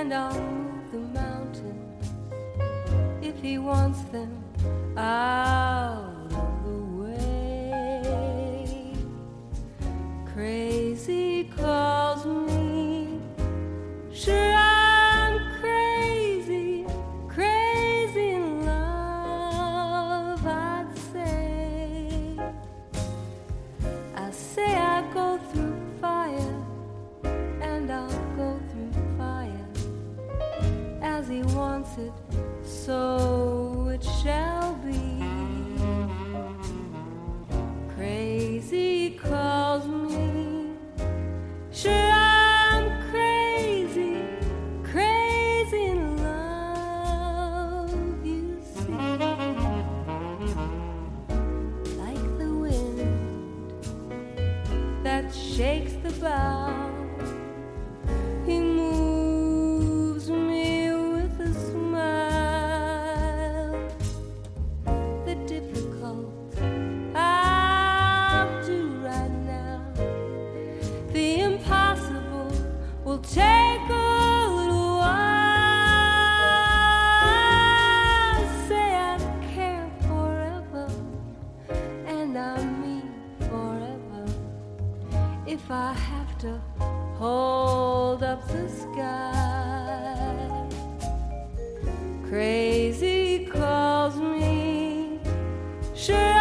and I'll move the mountains if he wants them out of the way. Crazy calls me, sure I'm crazy, crazy in love, I'd say. I say I go through fire, and I'll go through fire. As he wants it, so it shall be. Crazy calls me, sure I'm crazy, crazy in love, you see. Like the wind that shakes the bough, he moves me with a smile. The difficult I'll do right now, the impossible will take a little while. Say I care forever, and I mean forever. If I have to hold up the sky, crazy calls me, sure